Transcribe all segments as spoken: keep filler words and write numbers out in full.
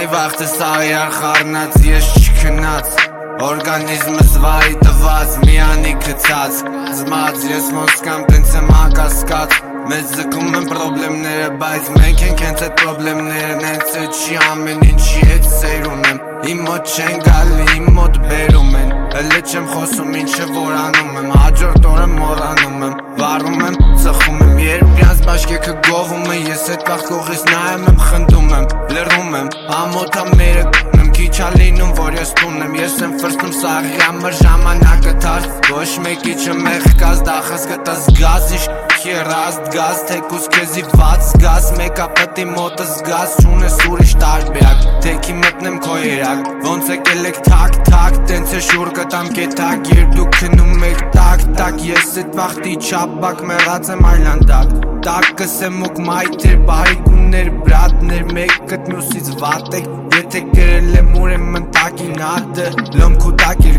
Քանի վաղտես աղյար խառնած ես չքնած Օրգանիզմս վարի տված միանի գծած Զմած ես մոսկամ տենց եմ ակասկած Մեզ զգում են պրոբլեմները բայց մենք ենք հենց այդ պրոբլեմները Նենց է չի ամեն ինչի հետ սեր ունեմ Իմ մոտ չեն գալի իմ մոտ բերում են Հլը չեմ խոսում ինչը որ անում եմ Հաջորդ օրը մոռանում եմ Վառում եմ ծխում եմ երբ յանց բաշկեքը գովում է Ես այդ վաղ կողից նայում եմ խնդում եմ Լրում եմ ամոթա մերը եմ Քիչ ա լինում որ ես տուն եմ Ես եմ ֆրստում սաղի համար ժամանակը թարց Ոչ մեկի չմեղ կազ դախս գտաս գազ Իշկ երազդ գազ թեկուս քեզի վաց գազ Մեկա պտի մոտս գազ Չունես ուրիշ տարբերակ Թեքի մտնեմ քո երակ Ոնց եկել եք թակ թակ Տենց է շուր կտամ կետակ Երբ դու քնում եք տակ տակ Ես էդ վաղտի չապակ մեղած եմ այլանդակ Տակս եմ ուկ մայթեր բարիգուններ բրատներ Մեկըտ մյուսից վատ եք Եթե գրել եմ ուր եմ մնտակի նադը Լոմք ու տակիր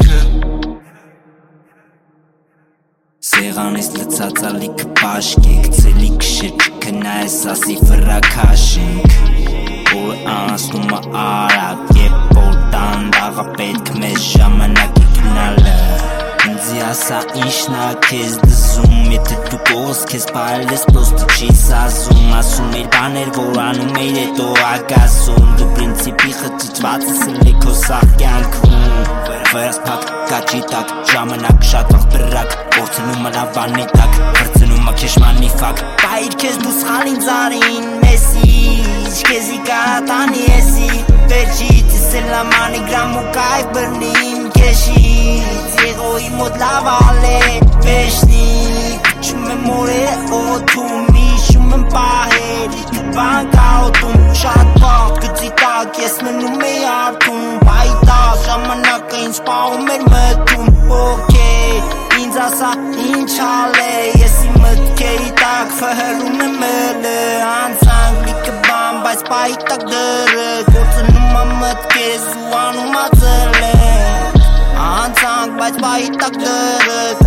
Սեղանից լծած ալիքը պաշկեք Ձելի կշեր չքնայես ասի վրակաշենք Որ անասնում է արակ Եբ որ տանդաղը պետք մեզ ժամանակի գնալը Ինձի ասա ինչն ա կեզ դզում Եթե դու կողս կեզ պարել ես պոստը չի սազում Ասում էր բաներ որ անում էր հետո ագասում Դու պրինցիպի խճճված ես էլի քո սաղ կյանքում Վերս պակ կաճի տակ ժամանակ շատ վաղ բրակ Որցնում է լավանի տակ վրցնում է քեշմանի ֆակ Բայր կեզ դու սխալ ինձ արին մեսի Չկեզի կարատանի եսի Վերջից ես էլ ամանի գրամ ու կայվ բրնիմ կեշից Եղոյի մոտ լավալ է վեշնիկ Չում եմ օրերը օթում Իշում եմ պահեր Իքը բան կարոտում Շատ բաղ գծի տակ Ես մնում էի արդում Բայտակ ժամանակը ինձ պահում էր մտում Օքեյ Ինձ ասա ինչ ալ է Ես իմ մտքերի տակ Վհրում եմ մելը Անցանք լիքը բան Բայց բայտակ դրը Գործնում ա մտքերս ու անում ա ծրլը Անցանք բայց բայտակ դրը